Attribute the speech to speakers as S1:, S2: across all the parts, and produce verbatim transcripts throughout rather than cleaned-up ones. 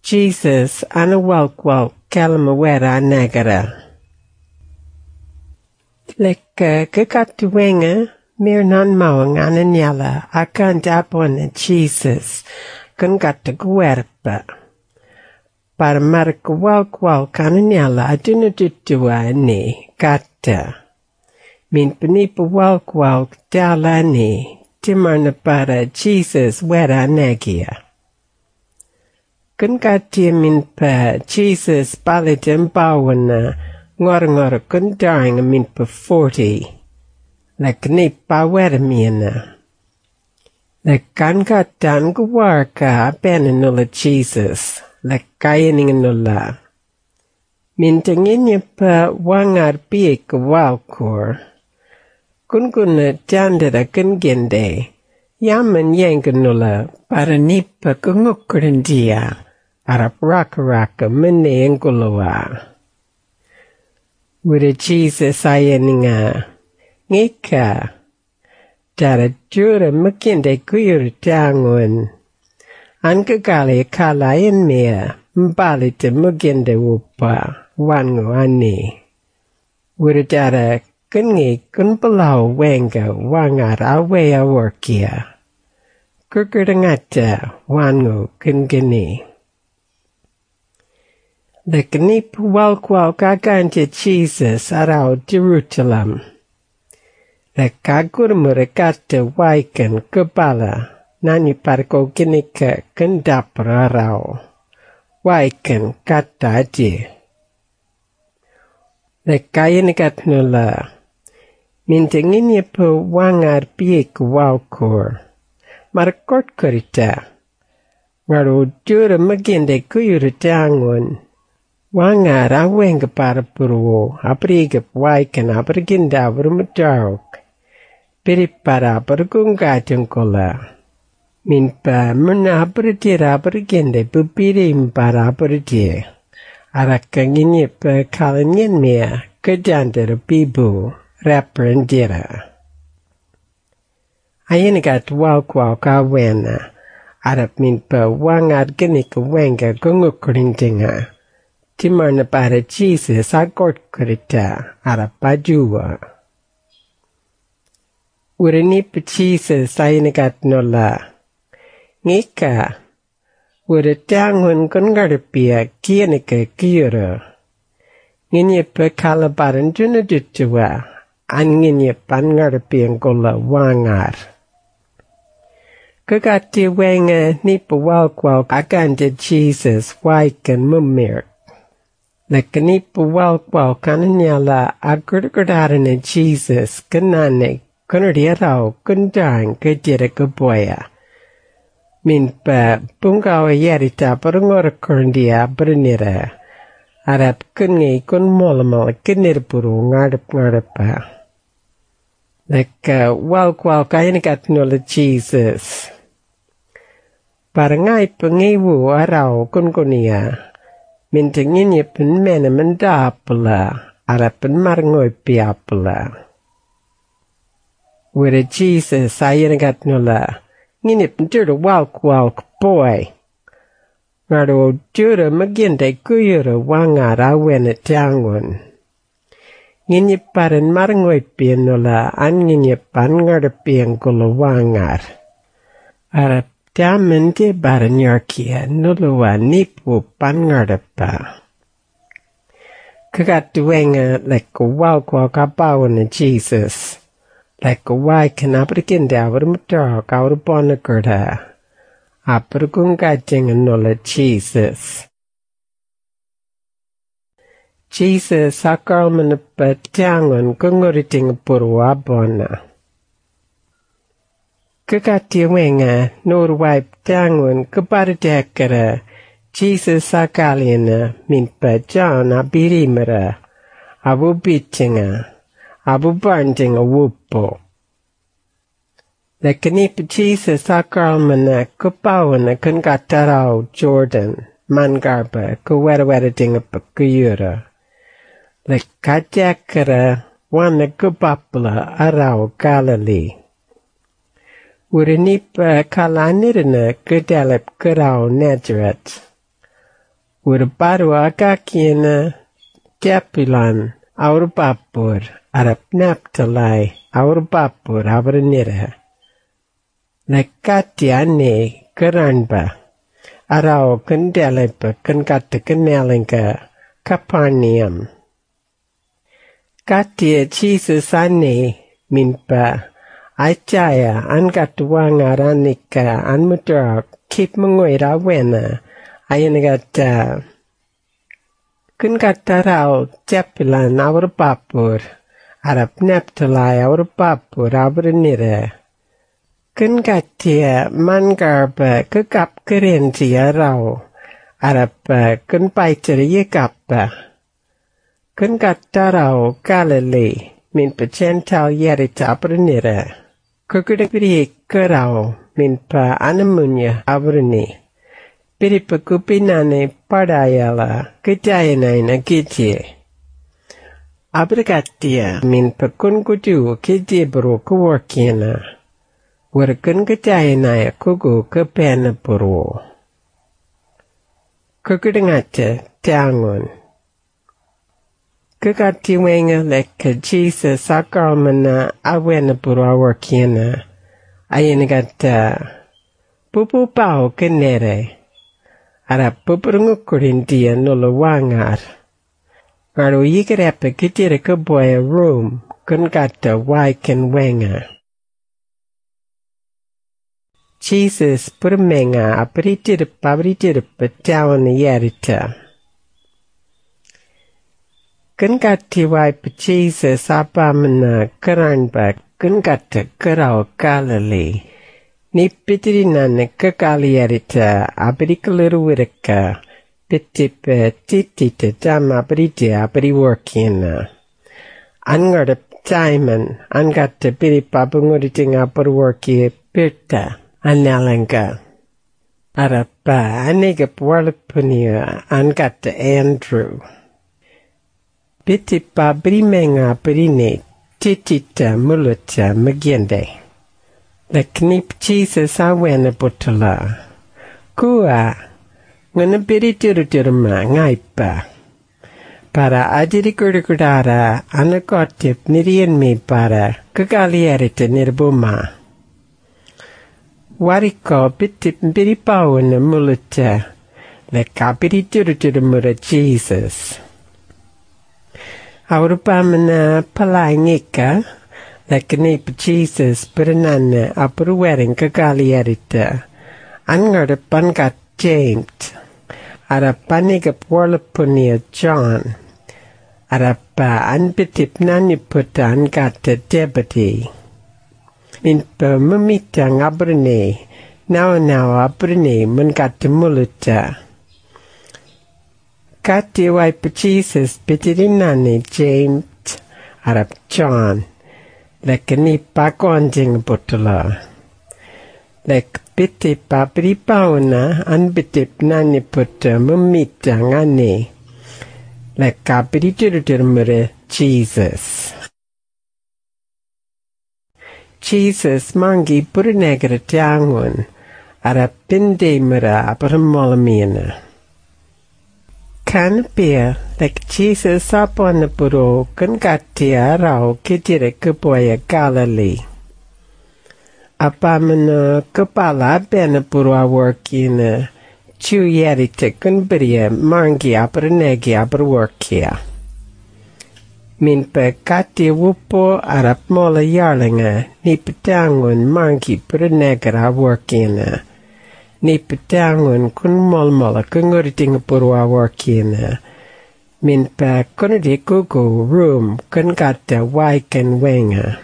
S1: Jesus anawalkwal kalamawera nagara. Leka kakatuwenga mirnan mawang ananyala akan japon Jesus kan kata guerpa. Para markwalkwal kananyala aduna tutua ni kata. Min penipa walkwal tala ni timarna para Jesus wera nagia. Kan kati min pa Jesus palitem bawana ngor-ngor kun daring min pa forty. Lek ni pa wera miena. Lek kan katan guwarka benanula Jesus. Lek kayaning nula. Mintanginya pa wangar piik walkor. Kun kuna tandara kun gende. Yaman yanganula para nipa kungukurin dia. Arap raka-raka mene engulawa. Wada Jesus ayaninga. Ngika. Dara jura makinde kuyur tangun. Angkakali kalayan mea. Mbali te muginde upa. Wangu ani. Wada dara kungi kunpalau wenga wangar awe aworkia. Kukurdangata wangu kungini. Lekani puwalkwal kakante Jesus arau Jerusalem. Lekagurmurakata waikan kepala. Nani parko kinika kendapra arau. Waikan kata aje. Lekayan katnula. Mintanginya po wangar piik walkor. Marakort korita. Ngaro jura maginde kuyuritangon. Wangar awenga para purwo. Apriga waikan apriginda vrumutarok. Piri para pergungatang kola. Min pa muna apritira apriginde pupirim para apritira. Arakanginya pa kalanyan mea kadandara bibu reprendira. Ayanigat walkwal kawena. Arap min pa wangar ganika wenga gungukurindinga. Timarna para Jesus agort kurita arap pajuwa. Urani pa Jesus ayanigat nola. Ngika. Wada tangun kungarapia kianika kiura. Nginya pa kalabaran juna dutua. An nginya pan ngarapia ngola wangar. Kagati wenga nipa walkwal aganda Jesus waikan mumir. Leka nipa walkwal kananyala agurgurdarana Jesus kanane kunardiarao kundang kadira kaboya. Min pa pungawa yarita parangora kurundia bernira. Arap kungi kun molamal kinirpuru ngarap ngarapa. Leka walkwal kayanikat nula Jesus. Parangai pengiwu arau kun kunia. Mintanginya pen mena mendapula. Arap pen marangoy piapula. Wada Jesus ayanikat nula. Nginip njura walk-walk boy. Ngaro jura maginde kuyura wangar awena tangun. Nginip paran marangoy pianola an nginip pan ngarapian gula wangar. Arap damen de baran yarkia nulawa nipu pan ngarapa. Kagatuwenga leka walk-walk abawana Jesus. Leka waikan aprikinda avramutara kaurabona kurda. Apragungating nola Jesus. Jesus akalman patangon kunguriting purwa bona. Kakatiwenga nur wipe tangon kaparadekara. Jesus akalina min pajana birimara. Abu bitinga. Abu barndinga wupo. Lekanipa Jesus akalmana kupawana kungatarao Jordan. Mangarba kuwera-wera dinga pakuyura. Lekadekara wana kubapula arao Galilee. Uranipa kalanirana kudalip kurao Nazareth. Ur parua kakiena Zebulun aur papur arap Naphtali aur papur avranira. Lekati ane keranba arau kendelepa kenkata kenalinka Capernaum. Katia Jesus ane minpa Aicaya angatuangaranika anmutra kip mengoira wena ayanagata kenkata rau Zebulun aur papur arap Naphtali aur papur avranira. Kenkatia mangarba kekap kerentia rau arap kenpaiter yekapa. Kenkata rau Galilee min pecental yerita avranira. Kukudapiri kerau min pa anamunya avrani. Piri pekupinane padayala kejayanaina kije. Abrakatia min pekunkutu kije bro kuworkiana. Warken kejayanaya kugu kepena bro. Kukudangata tangun. Kekati wenga leka Jesus sakarmana awena pura workiana. Ayanagata pupu pao kenere. Ara pupurungukurindia nolo wangar. Ngaro yikerepe kitire kaboya room kunkata waiken wenga. Jesus purmenga aperitirpa aperitirpa tawana yerita. Kenkati waipa Jesus apamana keranba kenkata kerau Galilee. Ni pitirinana kekaliyarita aperikalirwirika pitipa titita dama aperita aperiworkiana. Angarda Simon angata piripa penguritinga perworki pirta analanga. Arapa aniga puarlapunia angata Andrew. Pitipa brimenga perine titita mulata magiende. Leknip Jesus awena butala. Kua ngana piritirutirma ngaipa. Para ajirikurikudara anakotip nirian me para kekaliyarita nirbuma. Wariko pitip piripawana mulata. Leka piritirutirmura Jesus. Aurupamana palangika, leknip Jesus berenana apruwering kekaliyarita. Angarda pankat James. Arapaniga porlapunia John. Arapa anpitip naniputa angata Debati. Minpa memitang abrene, nawa-nawa abrene mengata muluta. Kati waipa Jesus pitirinane James arap John. Lekani pakonjing butala. Lek pitip apripauna anpitip naniputa memitang ane. Lek kapiriturumure Jesus. Jesus mangi purnegra tiangun arap pindemura apramolamina. Kan pia lek Jesus apana puro kenkatia rau kitire kepoya Galilee. Apamana kepala bena puro aworkina chu yerite kunberia mangi apranegi apraworkia. Minpa kati wupo arap mola yarlinga ni petangun mangi pranegra aworkina. Ni petangun kun molmola kunguritinga puro aworkina. Minpa kunudi kuku room kunkata waiken wenga.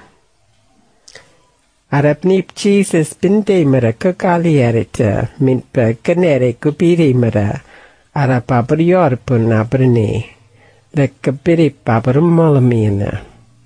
S1: Arap nip Jesus pindemara kekaliyarita minpa kenere kupirimara arap apriorpun abrene. Lek kepirip apramolamina.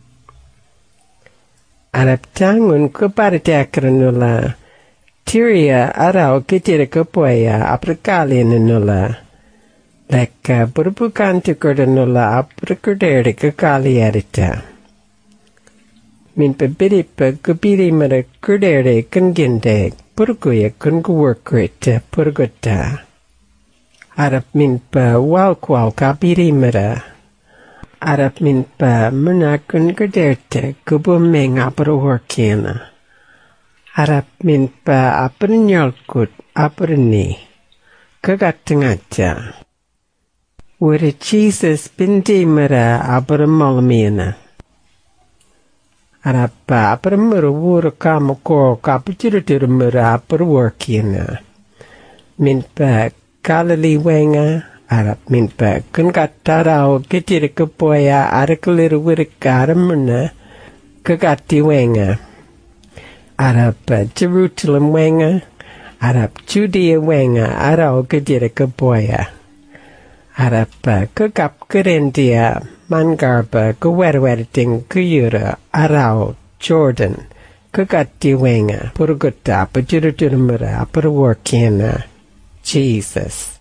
S1: Arap tangun kuparitakranula. Tiria arau kitira kepoya aprakalina. Lek burbukan tukurdanula aprakurdere kekaliyarita. Min pabiripa kupiri mara kurdere kengende purguya kunguworkrita purguta. Arap min pa walkwal kapirimera. Arap min pa menakun gederte kubumeng aperworkena. Arap min pa apernyalkut aperni. Kegatengaja. Were Jesus bindimera apermalmena. Arap pa apermera wura kamako kapujirudurumera aperworkena. Min pa kalali wenga. Arap min pa kunkatarao kitira kapoya arakaliru wirikara muna kagati wenga. Arap Jerusalem wenga. Arap Judea wenga arao kitira kapoya. Arap kagap kerendia mangarba kawerwerding kuyura arao Jordan kagati wenga purgota pajiruturumura aparworkena Jesus.